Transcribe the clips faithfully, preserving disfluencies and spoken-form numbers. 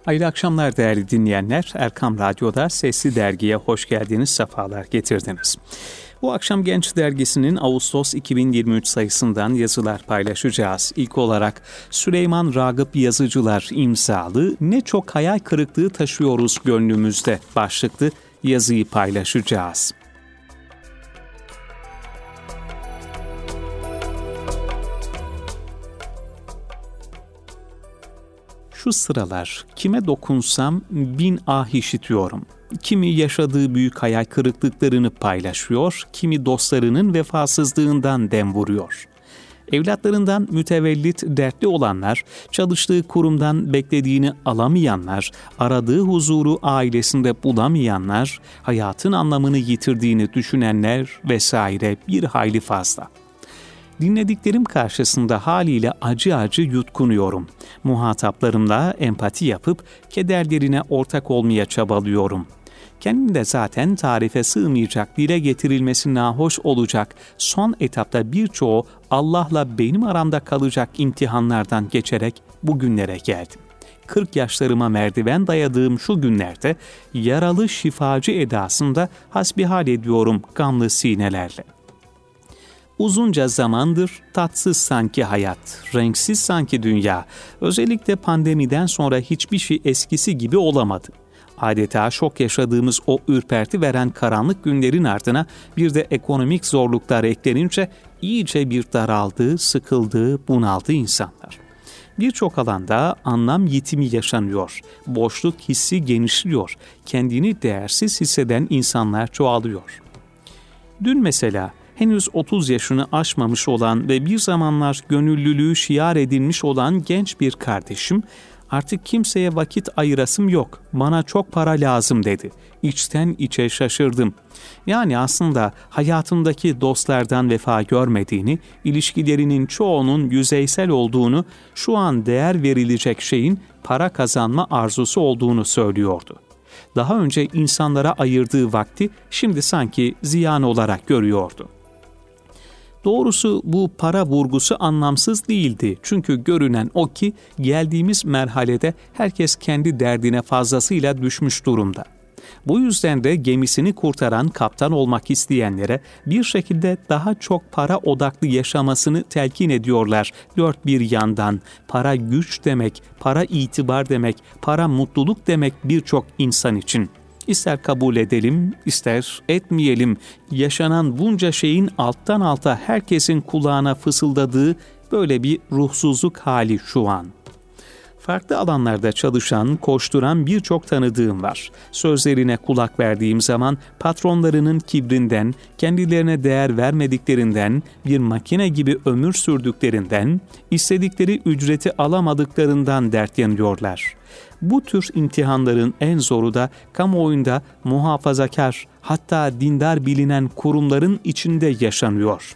Hayırlı akşamlar değerli dinleyenler. Erkam Radyo'da Sesli Dergi'ye hoş geldiniz, sefalar getirdiniz. Bu akşam Genç Dergisi'nin Ağustos iki bin yirmi üç sayısından yazılar paylaşacağız. İlk olarak Süleyman Ragıp Yazıcılar imzalı "Ne çok hayal kırıklığı taşıyoruz gönlümüzde" başlıklı yazıyı paylaşacağız. Şu sıralar kime dokunsam bin ah işitiyorum. Kimi yaşadığı büyük hayal kırıklıklarını paylaşıyor, kimi dostlarının vefasızlığından dem vuruyor. Evlatlarından mütevellit dertli olanlar, çalıştığı kurumdan beklediğini alamayanlar, aradığı huzuru ailesinde bulamayanlar, hayatın anlamını yitirdiğini düşünenler vesaire bir hayli fazla. Dinlediklerim karşısında haliyle acı acı yutkunuyorum. Muhataplarımla empati yapıp kederlerine ortak olmaya çabalıyorum. Kendim de zaten tarife sığmayacak, dile getirilmesi nahoş olacak son etapta birçoğu Allah'la benim aramda kalacak imtihanlardan geçerek bugünlere geldim. kırk yaşlarıma merdiven dayadığım şu günlerde yaralı şifacı edasında hasbihal ediyorum gamlı sinelerle. Uzunca zamandır tatsız sanki hayat, renksiz sanki dünya. Özellikle pandemiden sonra hiçbir şey eskisi gibi olamadı. Adeta şok yaşadığımız o ürperti veren karanlık günlerin ardına bir de ekonomik zorluklar eklenince iyice bir daraldı, sıkıldı, bunaldı insanlar. Birçok alanda anlam yitimi yaşanıyor, boşluk hissi genişliyor, kendini değersiz hisseden insanlar çoğalıyor. Dün mesela henüz otuz yaşını aşmamış olan ve bir zamanlar gönüllülüğü şiar edilmiş olan genç bir kardeşim, "Artık kimseye vakit ayırasım yok, bana çok para lazım" dedi. İçten içe şaşırdım. Yani aslında hayatındaki dostlardan vefa görmediğini, ilişkilerinin çoğunun yüzeysel olduğunu, şu an değer verilecek şeyin para kazanma arzusu olduğunu söylüyordu. Daha önce insanlara ayırdığı vakti şimdi sanki ziyan olarak görüyordu. Doğrusu bu para vurgusu anlamsız değildi. Çünkü görünen o ki geldiğimiz merhalede herkes kendi derdine fazlasıyla düşmüş durumda. Bu yüzden de gemisini kurtaran kaptan olmak isteyenlere bir şekilde daha çok para odaklı yaşamasını telkin ediyorlar dört bir yandan. Para güç demek, para itibar demek, para mutluluk demek birçok insan için. İster kabul edelim, ister etmeyelim, yaşanan bunca şeyin alttan alta herkesin kulağına fısıldadığı böyle bir ruhsuzluk hali şu an. Farklı alanlarda çalışan, koşturan birçok tanıdığım var. Sözlerine kulak verdiğim zaman patronlarının kibrinden, kendilerine değer vermediklerinden, bir makine gibi ömür sürdüklerinden, istedikleri ücreti alamadıklarından dert yanıyorlar. Bu tür imtihanların en zoru da kamuoyunda muhafazakar, hatta dindar bilinen kurumların içinde yaşanıyor.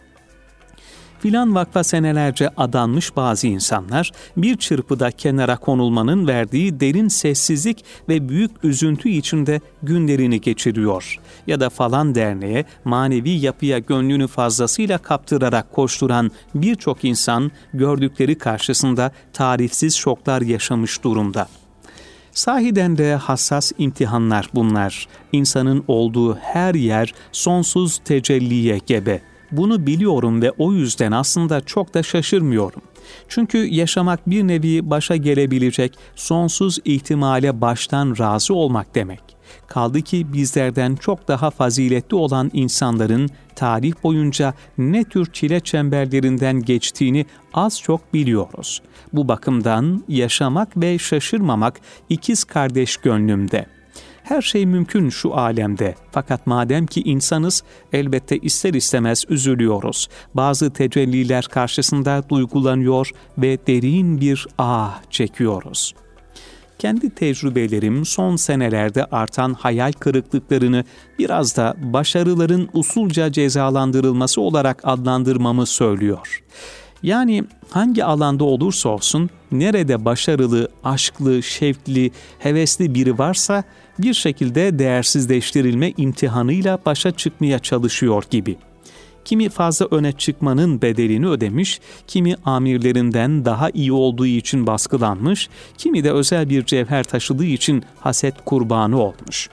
Filan vakfa senelerce adanmış bazı insanlar bir çırpıda kenara konulmanın verdiği derin sessizlik ve büyük üzüntü içinde günlerini geçiriyor. Ya da falan derneğe manevi yapıya gönlünü fazlasıyla kaptırarak koşturan birçok insan gördükleri karşısında tarifsiz şoklar yaşamış durumda. Sahiden de hassas imtihanlar bunlar. İnsanın olduğu her yer sonsuz tecelliye gebe. Bunu biliyorum ve o yüzden aslında çok da şaşırmıyorum. Çünkü yaşamak bir nevi başa gelebilecek sonsuz ihtimale baştan razı olmak demek. Kaldı ki bizlerden çok daha faziletli olan insanların tarih boyunca ne tür çile çemberlerinden geçtiğini az çok biliyoruz. Bu bakımdan yaşamak ve şaşırmamak ikiz kardeş gönlümde. Her şey mümkün şu alemde. Fakat madem ki insanız, elbette ister istemez üzülüyoruz. Bazı tecelliler karşısında duygulanıyor ve derin bir ah çekiyoruz. Kendi tecrübelerim son senelerde artan hayal kırıklıklarını biraz da başarıların usulca cezalandırılması olarak adlandırmamı söylüyor. Yani hangi alanda olursa olsun, nerede başarılı, aşklı, şevkli, hevesli biri varsa bir şekilde değersizleştirilme imtihanıyla başa çıkmaya çalışıyor gibi. Kimi fazla öne çıkmanın bedelini ödemiş, kimi amirlerinden daha iyi olduğu için baskılanmış, kimi de özel bir cevher taşıdığı için haset kurbanı olmuş.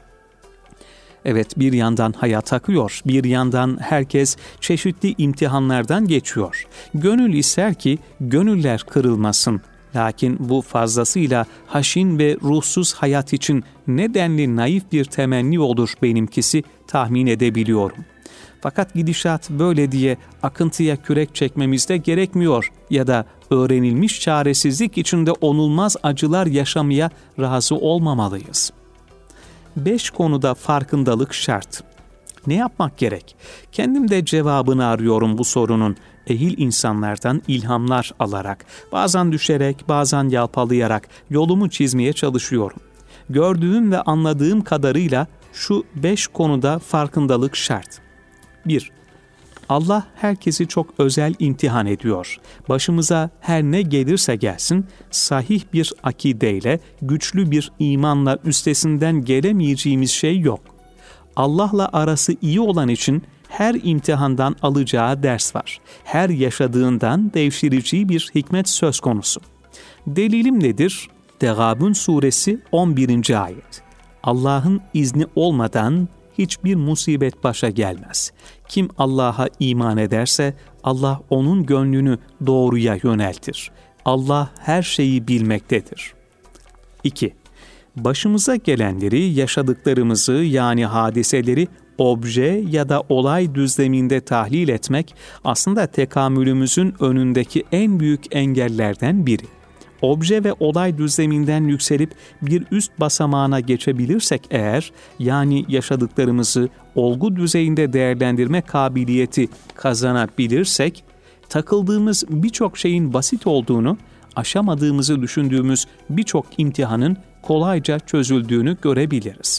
Evet, bir yandan hayat akıyor, bir yandan herkes çeşitli imtihanlardan geçiyor. Gönül ister ki gönüller kırılmasın. Lakin bu fazlasıyla haşin ve ruhsuz hayat için ne denli naif bir temenni olur benimkisi tahmin edebiliyorum. Fakat gidişat böyle diye akıntıya kürek çekmemiz de gerekmiyor ya da öğrenilmiş çaresizlik içinde onulmaz acılar yaşamaya razı olmamalıyız. Beş konuda farkındalık şart. Ne yapmak gerek? Kendim de cevabını arıyorum bu sorunun. Ehil insanlardan ilhamlar alarak, bazen düşerek, bazen yalpalayarak yolumu çizmeye çalışıyorum. Gördüğüm ve anladığım kadarıyla şu beş konuda farkındalık şart. bir. Allah herkesi çok özel imtihan ediyor. Başımıza her ne gelirse gelsin, sahih bir akideyle, güçlü bir imanla üstesinden gelemeyeceğimiz şey yok. Allah'la arası iyi olan için her imtihandan alacağı ders var. Her yaşadığından devşireceği bir hikmet söz konusu. Delilim nedir? Tegabun suresi on birinci ayet. Allah'ın izni olmadan hiçbir musibet başa gelmez. Kim Allah'a iman ederse Allah onun gönlünü doğruya yöneltir. Allah her şeyi bilmektedir. iki. Başımıza gelenleri, yaşadıklarımızı yani hadiseleri obje ya da olay düzleminde tahlil etmek aslında tekamülümüzün önündeki en büyük engellerden biri. Obje ve olay düzleminden yükselip bir üst basamağına geçebilirsek eğer, yani yaşadıklarımızı olgu düzeyinde değerlendirme kabiliyeti kazanabilirsek, takıldığımız birçok şeyin basit olduğunu, aşamadığımızı düşündüğümüz birçok imtihanın kolayca çözüldüğünü görebiliriz.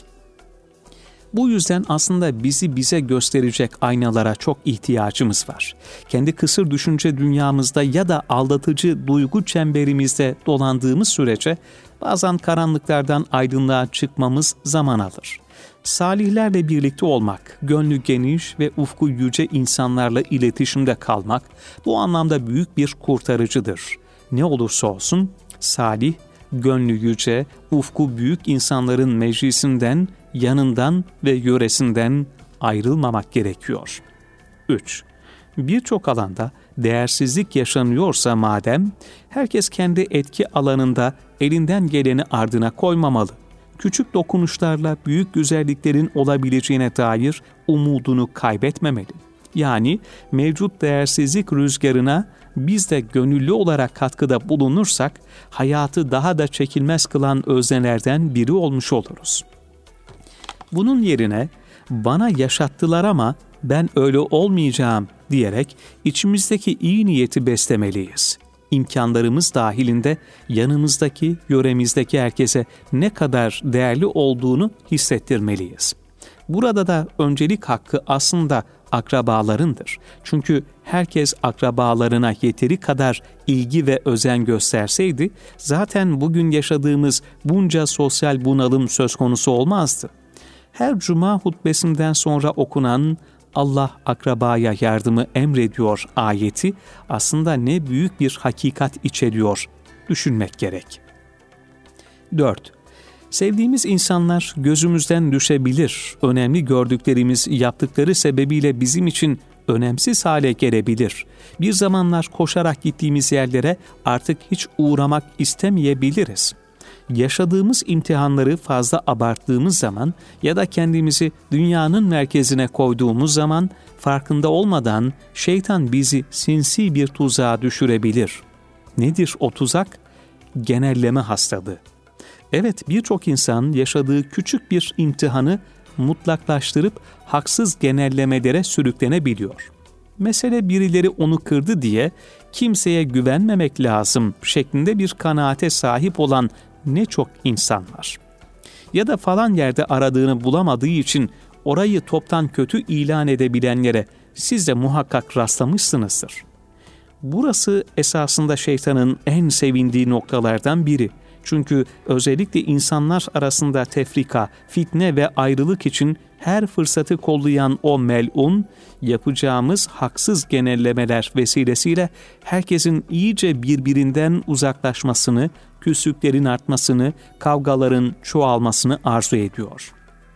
Bu yüzden aslında bizi bize gösterecek aynalara çok ihtiyacımız var. Kendi kısır düşünce dünyamızda ya da aldatıcı duygu çemberimizde dolandığımız sürece bazen karanlıklardan aydınlığa çıkmamız zaman alır. Salihlerle birlikte olmak, gönlü geniş ve ufku yüce insanlarla iletişimde kalmak bu anlamda büyük bir kurtarıcıdır. Ne olursa olsun salih, gönlü yüce, ufku büyük insanların meclisinden, yanından ve yöresinden ayrılmamak gerekiyor. üç. Birçok alanda değersizlik yaşanıyorsa madem, herkes kendi etki alanında elinden geleni ardına koymamalı. Küçük dokunuşlarla büyük güzelliklerin olabileceğine dair umudunu kaybetmemeli. Yani mevcut değersizlik rüzgarına biz de gönüllü olarak katkıda bulunursak, hayatı daha da çekilmez kılan öznelerden biri olmuş oluruz. Bunun yerine bana yaşattılar ama ben öyle olmayacağım diyerek içimizdeki iyi niyeti beslemeliyiz. İmkanlarımız dahilinde yanımızdaki, yöremizdeki herkese ne kadar değerli olduğunu hissettirmeliyiz. Burada da öncelik hakkı aslında akrabalarındır. Çünkü herkes akrabalarına yeteri kadar ilgi ve özen gösterseydi, zaten bugün yaşadığımız bunca sosyal bunalım söz konusu olmazdı. Her cuma hutbesinden sonra okunan Allah akrabaya yardımı emrediyor ayeti aslında ne büyük bir hakikat içeriyor, düşünmek gerek. dört. Sevdiğimiz insanlar gözümüzden düşebilir, önemli gördüklerimiz yaptıkları sebebiyle bizim için önemsiz hale gelebilir. Bir zamanlar koşarak gittiğimiz yerlere artık hiç uğramak istemeyebiliriz. Yaşadığımız imtihanları fazla abarttığımız zaman ya da kendimizi dünyanın merkezine koyduğumuz zaman farkında olmadan şeytan bizi sinsi bir tuzağa düşürebilir. Nedir o tuzak? Genelleme hastalığı. Evet, birçok insan yaşadığı küçük bir imtihanı mutlaklaştırıp haksız genellemelere sürüklenebiliyor. Mesele birileri onu kırdı diye kimseye güvenmemek lazım şeklinde bir kanaate sahip olan ne çok insan var. Ya da falan yerde aradığını bulamadığı için orayı toptan kötü ilan edebilenlere siz de muhakkak rastlamışsınızdır. Burası esasında şeytanın en sevindiği noktalardan biri. Çünkü özellikle insanlar arasında tefrika, fitne ve ayrılık için her fırsatı kollayan o melun, yapacağımız haksız genellemeler vesilesiyle herkesin iyice birbirinden uzaklaşmasını, küslüklerin artmasını, kavgaların çoğalmasını arzu ediyor.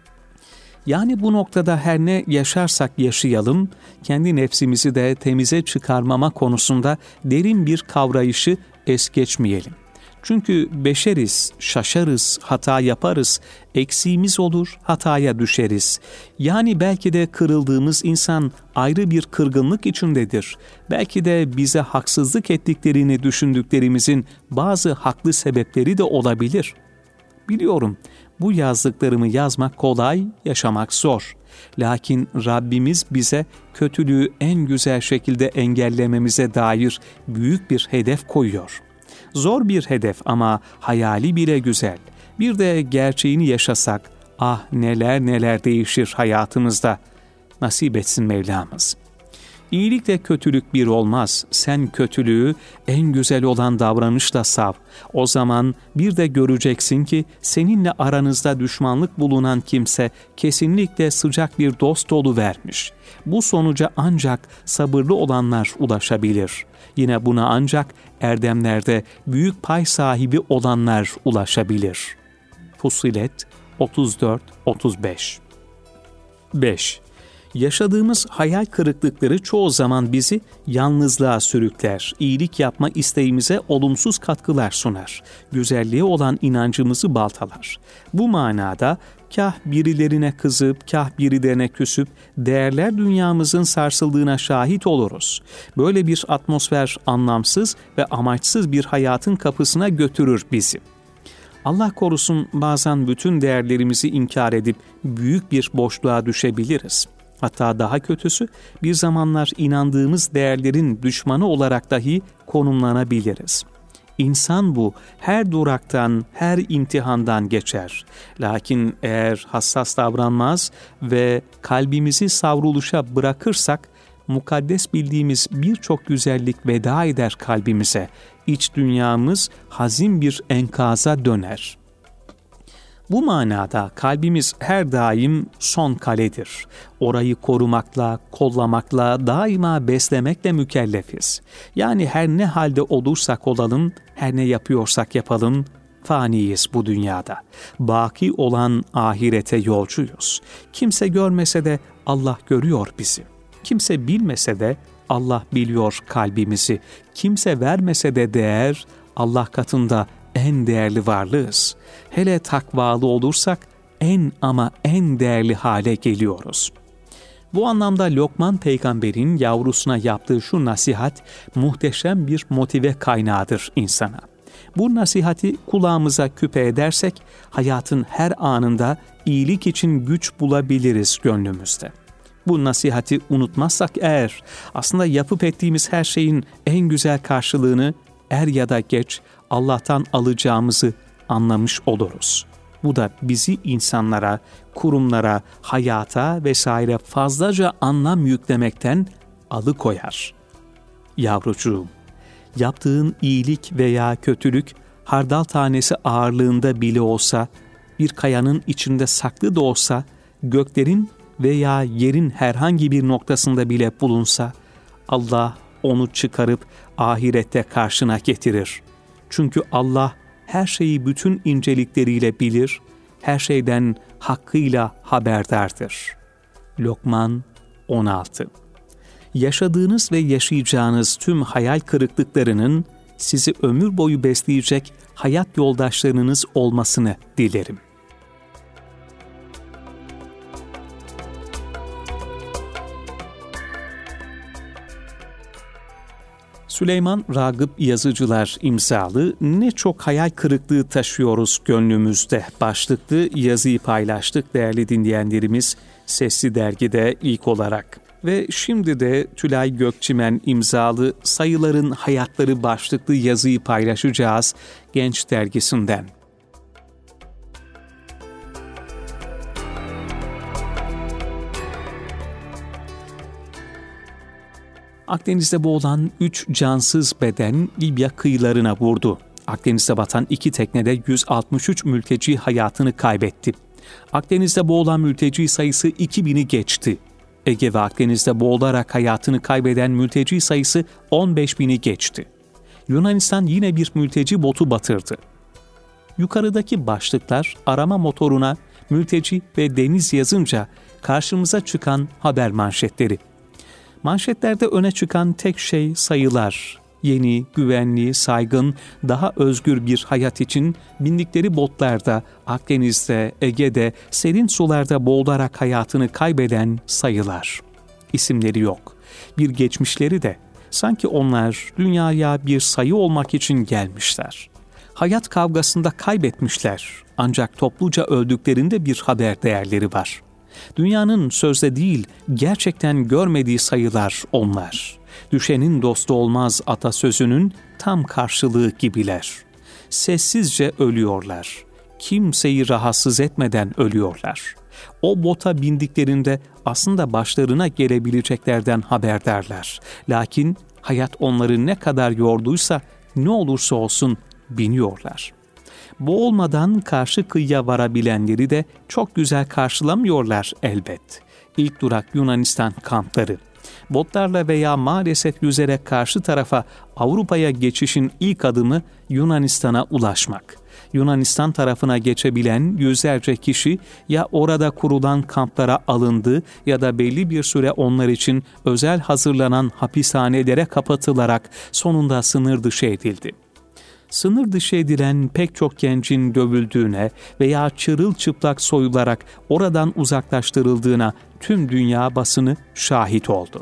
Yani bu noktada her ne yaşarsak yaşayalım, kendi nefsimizi de temize çıkarmama konusunda derin bir kavrayışı es geçmeyelim. Çünkü beşeriz, şaşarız, hata yaparız, eksiğimiz olur, hataya düşeriz. Yani belki de kırıldığımız insan ayrı bir kırgınlık içindedir. Belki de bize haksızlık ettiklerini düşündüklerimizin bazı haklı sebepleri de olabilir. Biliyorum, bu yazdıklarımı yazmak kolay, yaşamak zor. Lakin Rabbimiz bize kötülüğü en güzel şekilde engellememize dair büyük bir hedef koyuyor. Zor bir hedef ama hayali bile güzel. Bir de gerçeğini yaşasak, ah neler neler değişir hayatımızda. Nasip etsin Mevlamız. İyilikle kötülük bir olmaz. Sen kötülüğü en güzel olan davranışla sav. O zaman bir de göreceksin ki seninle aranızda düşmanlık bulunan kimse kesinlikle sıcak bir dost oluvermiş. Bu sonuca ancak sabırlı olanlar ulaşabilir. Yine buna ancak erdemlerde büyük pay sahibi olanlar ulaşabilir. Fussilet otuz dört otuz beş. beş. Yaşadığımız hayal kırıklıkları çoğu zaman bizi yalnızlığa sürükler, iyilik yapma isteğimize olumsuz katkılar sunar, güzelliğe olan inancımızı baltalar. Bu manada kah birilerine kızıp, kah birilerine küsüp değerler dünyamızın sarsıldığına şahit oluruz. Böyle bir atmosfer anlamsız ve amaçsız bir hayatın kapısına götürür bizi. Allah korusun bazen bütün değerlerimizi inkar edip büyük bir boşluğa düşebiliriz. Hatta daha kötüsü bir zamanlar inandığımız değerlerin düşmanı olarak dahi konumlanabiliriz. İnsan bu her duraktan, her imtihandan geçer. Lakin eğer hassas davranmaz ve kalbimizi savruluşa bırakırsak, mukaddes bildiğimiz birçok güzellik veda eder kalbimize. İç dünyamız hazin bir enkaza döner. Bu manada kalbimiz her daim son kaledir. Orayı korumakla, kollamakla, daima beslemekle mükellefiz. Yani her ne halde olursak olalım, her ne yapıyorsak yapalım, faniyiz bu dünyada. Baki olan ahirete yolcuyuz. Kimse görmese de Allah görüyor bizi. Kimse bilmese de Allah biliyor kalbimizi. Kimse vermese de değer, Allah katında en değerli varlığız. Hele takvalı olursak en ama en değerli hale geliyoruz. Bu anlamda Lokman peygamberin yavrusuna yaptığı şu nasihat muhteşem bir motive kaynağıdır insana. Bu nasihati kulağımıza küpe edersek hayatın her anında iyilik için güç bulabiliriz gönlümüzde. Bu nasihati unutmazsak eğer aslında yapıp ettiğimiz her şeyin en güzel karşılığını er ya da geç Allah'tan alacağımızı anlamış oluruz. Bu da bizi insanlara, kurumlara, hayata vesaire fazlaca anlam yüklemekten alıkoyar. Yavrucuğum, yaptığın iyilik veya kötülük hardal tanesi ağırlığında bile olsa, bir kayanın içinde saklı da olsa, göklerin veya yerin herhangi bir noktasında bile bulunsa, Allah onu çıkarıp ahirette karşına getirir. Çünkü Allah her şeyi bütün incelikleriyle bilir, her şeyden hakkıyla haberdardır. Lokman on altı. Yaşadığınız ve yaşayacağınız tüm hayal kırıklıklarının sizi ömür boyu besleyecek hayat yoldaşlarınız olmasını dilerim. Süleyman Ragıp Yazıcılar imzalı "Ne çok hayal kırıklığı taşıyoruz gönlümüzde" başlıklı yazıyı paylaştık değerli dinleyenlerimiz Sesli Dergi'de ilk olarak. Ve şimdi de Tülay Gökçimen imzalı Sayıların Hayatları başlıklı yazıyı paylaşacağız Genç Dergisi'nden. Akdeniz'de boğulan üç cansız beden Libya kıyılarına vurdu. Akdeniz'de batan iki teknede yüz altmış üç mülteci hayatını kaybetti. Akdeniz'de boğulan mülteci sayısı iki bini geçti. Ege ve Akdeniz'de boğularak hayatını kaybeden mülteci sayısı on beş bini geçti. Yunanistan yine bir mülteci botu batırdı. Yukarıdaki başlıklar arama motoruna mülteci ve deniz yazınca karşımıza çıkan haber manşetleri. Manşetlerde öne çıkan tek şey sayılar. Yeni, güvenli, saygın, daha özgür bir hayat için bindikleri botlarda, Akdeniz'de, Ege'de, serin sularda boğularak hayatını kaybeden sayılar. İsimleri yok. Bir geçmişleri de. Sanki onlar dünyaya bir sayı olmak için gelmişler. Hayat kavgasında kaybetmişler. Ancak topluca öldüklerinde bir haber değerleri var. Dünyanın sözde değil, gerçekten görmediği sayılar onlar. Düşenin dostu olmaz atasözünün tam karşılığı gibiler. Sessizce ölüyorlar. Kimseyi rahatsız etmeden ölüyorlar. O bota bindiklerinde aslında başlarına gelebileceklerden haberdarlar. Lakin hayat onları ne kadar yorduysa ne olursa olsun biniyorlar. Boğulmadan karşı kıyıya varabilenleri de çok güzel karşılamıyorlar elbet. İlk durak Yunanistan kampları. Botlarla veya maalesef yüzerek karşı tarafa Avrupa'ya geçişin ilk adımı Yunanistan'a ulaşmak. Yunanistan tarafına geçebilen yüzlerce kişi ya orada kurulan kamplara alındı ya da belli bir süre onlar için özel hazırlanan hapishanelere kapatılarak sonunda sınır dışı edildi. Sınır dışı edilen pek çok gencin dövüldüğüne veya çırılçıplak soyularak oradan uzaklaştırıldığına tüm dünya basını şahit oldu.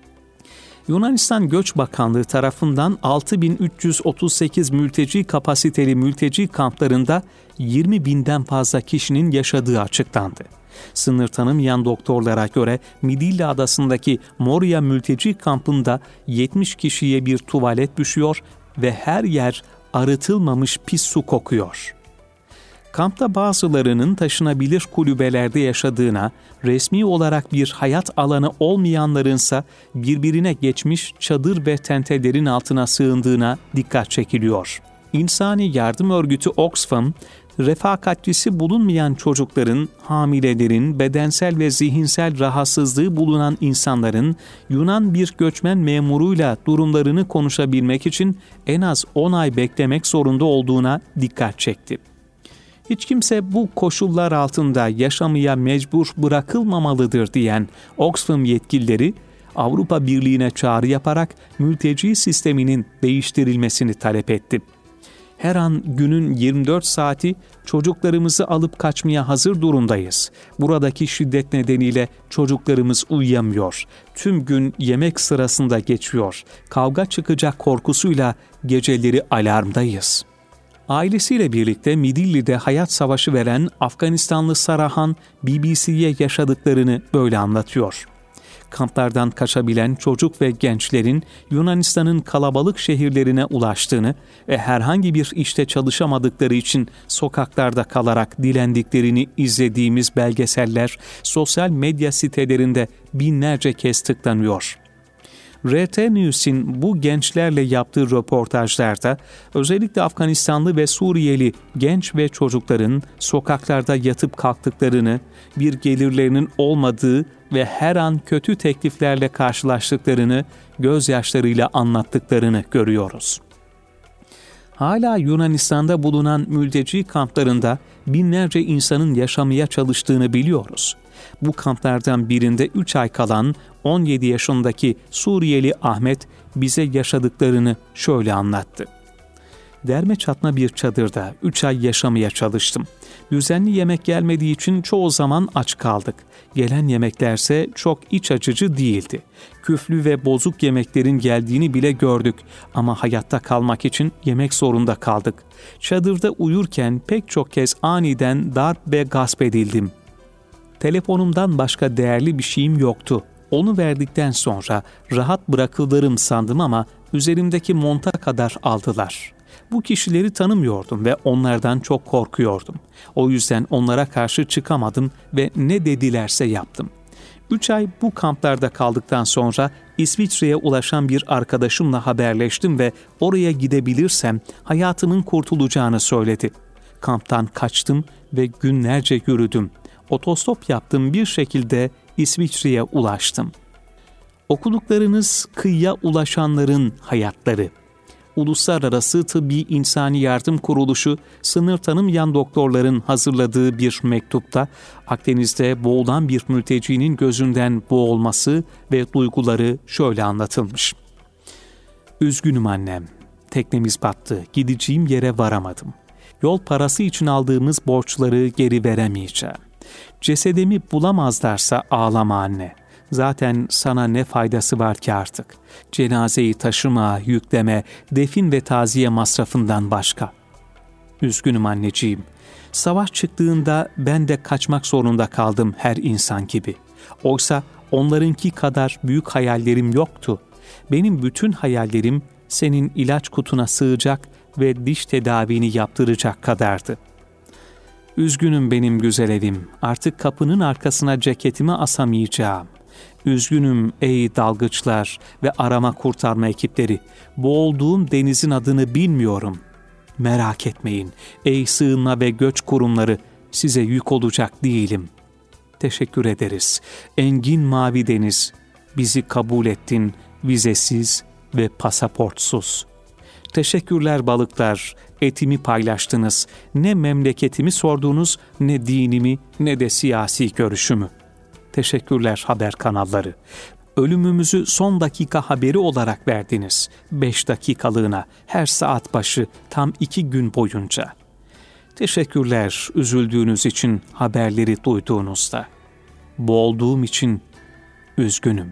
Yunanistan Göç Bakanlığı tarafından altı bin üç yüz otuz sekiz mülteci kapasiteli mülteci kamplarında yirmi binden fazla kişinin yaşadığı açıklandı. Sınır tanımayan doktorlara göre Midilli Adası'ndaki Moria mülteci kampında yetmiş kişiye bir tuvalet düşüyor ve her yer arıtılmamış pis su kokuyor. Kampta bazılarının taşınabilir kulübelerde yaşadığına, resmi olarak bir hayat alanı olmayanlarınsa birbirine geçmiş çadır ve tentelerin altına sığındığına dikkat çekiliyor. İnsani yardım örgütü Oxfam, refakatçisi bulunmayan çocukların, hamilelerin, bedensel ve zihinsel rahatsızlığı bulunan insanların Yunan bir göçmen memuruyla durumlarını konuşabilmek için en az on ay beklemek zorunda olduğuna dikkat çekti. Hiç kimse bu koşullar altında yaşamaya mecbur bırakılmamalıdır diyen Oxfam yetkilileri, Avrupa Birliği'ne çağrı yaparak mülteci sisteminin değiştirilmesini talep etti. Her an günün yirmi dört saati çocuklarımızı alıp kaçmaya hazır durumdayız. Buradaki şiddet nedeniyle çocuklarımız uyuyamıyor. Tüm gün yemek sırasında geçiyor. Kavga çıkacak korkusuyla geceleri alarmdayız. Ailesiyle birlikte Midilli'de hayat savaşı veren Afganistanlı Sarahan B B C'ye yaşadıklarını böyle anlatıyor. Kamplardan kaçabilen çocuk ve gençlerin Yunanistan'ın kalabalık şehirlerine ulaştığını ve herhangi bir işte çalışamadıkları için sokaklarda kalarak dilendiklerini izlediğimiz belgeseller sosyal medya sitelerinde binlerce kez tıklanıyor. R T News'in bu gençlerle yaptığı röportajlarda özellikle Afganistanlı ve Suriyeli genç ve çocukların sokaklarda yatıp kalktıklarını, bir gelirlerinin olmadığı ve her an kötü tekliflerle karşılaştıklarını, gözyaşlarıyla anlattıklarını görüyoruz. Hala Yunanistan'da bulunan mülteci kamplarında binlerce insanın yaşamaya çalıştığını biliyoruz. Bu kamplardan birinde üç ay kalan on yedi yaşındaki Suriyeli Ahmet bize yaşadıklarını şöyle anlattı. Derme çatma bir çadırda üç ay yaşamaya çalıştım. Düzenli yemek gelmediği için çoğu zaman aç kaldık. Gelen yemeklerse çok iç açıcı değildi. Küflü ve bozuk yemeklerin geldiğini bile gördük ama hayatta kalmak için yemek zorunda kaldık. Çadırda uyurken pek çok kez aniden darp ve gasp edildim. Telefonumdan başka değerli bir şeyim yoktu. Onu verdikten sonra rahat bırakılırım sandım ama üzerimdeki monta kadar aldılar. Bu kişileri tanımıyordum ve onlardan çok korkuyordum. O yüzden onlara karşı çıkamadım ve ne dedilerse yaptım. Üç ay bu kamplarda kaldıktan sonra İsviçre'ye ulaşan bir arkadaşımla haberleştim ve oraya gidebilirsem hayatımın kurtulacağını söyledi. Kamptan kaçtım ve günlerce yürüdüm. Otostop yaptım, bir şekilde İsviçre'ye ulaştım. Okuduklarınız kıyıya ulaşanların hayatları. Uluslararası Tıbbi İnsani Yardım Kuruluşu sınır tanımayan doktorların hazırladığı bir mektupta Akdeniz'de boğulan bir mültecinin gözünden boğulması ve duyguları şöyle anlatılmış. Üzgünüm annem, teknemiz battı, gideceğim yere varamadım. Yol parası için aldığımız borçları geri veremeyeceğim. Cesedimi bulamazlarsa ağlama anne. Zaten sana ne faydası var ki artık? Cenazeyi taşıma, yükleme, defin ve taziye masrafından başka. Üzgünüm anneciğim. Savaş çıktığında ben de kaçmak zorunda kaldım her insan gibi. Oysa onlarınki kadar büyük hayallerim yoktu. Benim bütün hayallerim senin ilaç kutuna sığacak ve diş tedavini yaptıracak kadardı. Üzgünüm benim güzel evim. Artık kapının arkasına ceketimi asamayacağım. Üzgünüm ey dalgıçlar ve arama kurtarma ekipleri. Boğulduğum denizin adını bilmiyorum. Merak etmeyin ey sığınma ve göç kurumları, size yük olacak değilim. Teşekkür ederiz. Engin mavi deniz, bizi kabul ettin vizesiz ve pasaportsuz. Teşekkürler balıklar, etimi paylaştınız. Ne memleketimi sordunuz, ne dinimi, ne de siyasi görüşümü. Teşekkürler haber kanalları. Ölümümüzü son dakika haberi olarak verdiniz. Beş dakikalığına, her saat başı, tam iki gün boyunca. Teşekkürler üzüldüğünüz için haberleri duyduğunuzda. Boğulduğum için üzgünüm.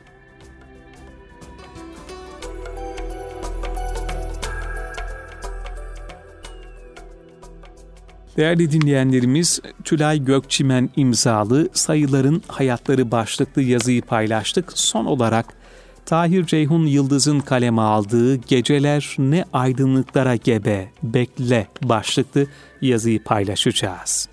Değerli dinleyenlerimiz, Tülay Gökçimen imzalı Sayıların Hayatları başlıklı yazıyı paylaştık. Son olarak Tahir Ceyhun Yıldız'ın kaleme aldığı Geceler Ne Aydınlıklara Gebe, Bekle başlıklı yazıyı paylaşacağız.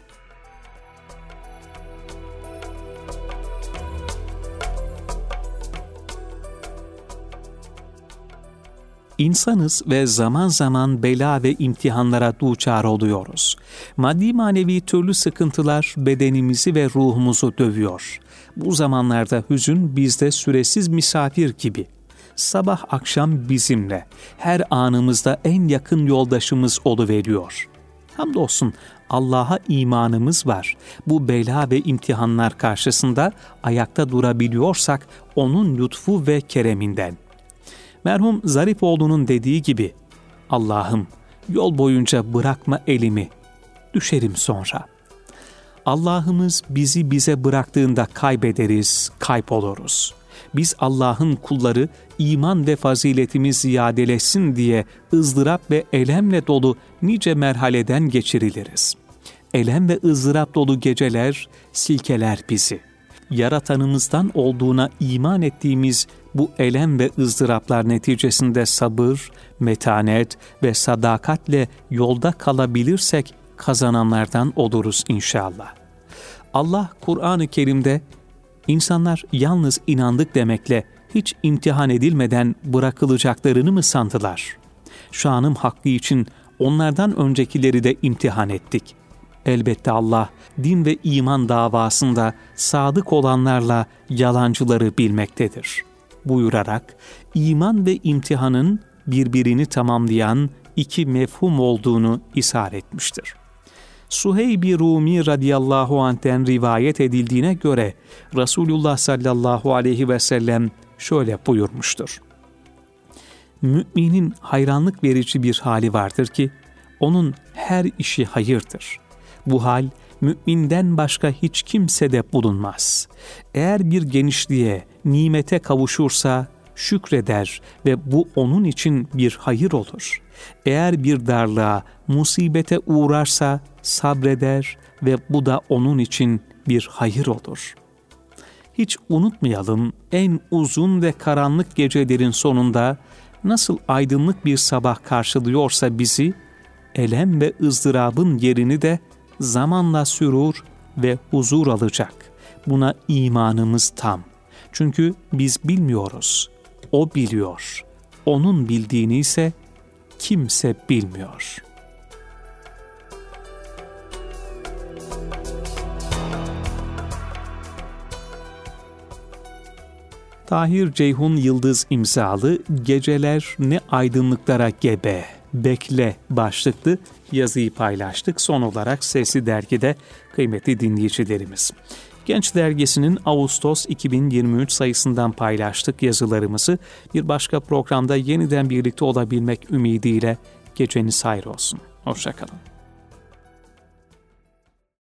İnsanız ve zaman zaman bela ve imtihanlara duçar oluyoruz. Maddi manevi türlü sıkıntılar bedenimizi ve ruhumuzu dövüyor. Bu zamanlarda hüzün bizde süresiz misafir gibi. Sabah akşam bizimle, her anımızda en yakın yoldaşımız oluveriyor. Hamdolsun Allah'a imanımız var. Bu bela ve imtihanlar karşısında ayakta durabiliyorsak onun lütfu ve kereminden. Merhum Zarifoğlu'nun dediği gibi, Allah'ım yol boyunca bırakma elimi, düşerim sonra. Allah'ımız bizi bize bıraktığında kaybederiz, kayboluruz. Biz Allah'ın kulları iman ve faziletimiz ziyadeleşsin diye ızdırap ve elemle dolu nice merhaleden geçiriliriz. Elem ve ızdırap dolu geceler silkeler bizi. Yaratanımızdan olduğuna iman ettiğimiz bu elem ve ızdıraplar neticesinde sabır, metanet ve sadakatle yolda kalabilirsek kazananlardan oluruz inşallah. Allah Kur'an-ı Kerim'de insanlar yalnız inandık demekle hiç imtihan edilmeden bırakılacaklarını mı sandılar? Şanım hakkı için onlardan öncekileri de imtihan ettik. Elbette Allah din ve iman davasında sadık olanlarla yalancıları bilmektedir buyurarak iman ve imtihanın birbirini tamamlayan iki mefhum olduğunu ishar etmiştir. Suheyb-i Rumi radıyallahu anh'ten rivayet edildiğine göre Resulullah sallallahu aleyhi ve sellem şöyle buyurmuştur. Müminin hayranlık verici bir hali vardır ki onun her işi hayırdır. Bu hal müminden başka hiç kimsede bulunmaz. Eğer bir genişliğe, nimete kavuşursa şükreder ve bu onun için bir hayır olur. Eğer bir darlığa, musibete uğrarsa sabreder ve bu da onun için bir hayır olur. Hiç unutmayalım, en uzun ve karanlık gecelerin sonunda nasıl aydınlık bir sabah karşılıyorsa bizi, elem ve ızdırabın yerini de zamanla sürur ve huzur alacak. Buna imanımız tam. Çünkü biz bilmiyoruz. O biliyor. Onun bildiğini ise kimse bilmiyor. Tahir Ceyhun Yıldız imzalı Geceler Ne Aydınlıklara Gebe, Bekle başlıklı yazıyı paylaştık. Son olarak Sesli Dergi'de kıymetli dinleyicilerimiz. Genç Dergisi'nin Ağustos iki bin yirmi üç sayısından paylaştık yazılarımızı. Bir başka programda yeniden birlikte olabilmek ümidiyle geceniz hayır olsun. Hoşça kalın.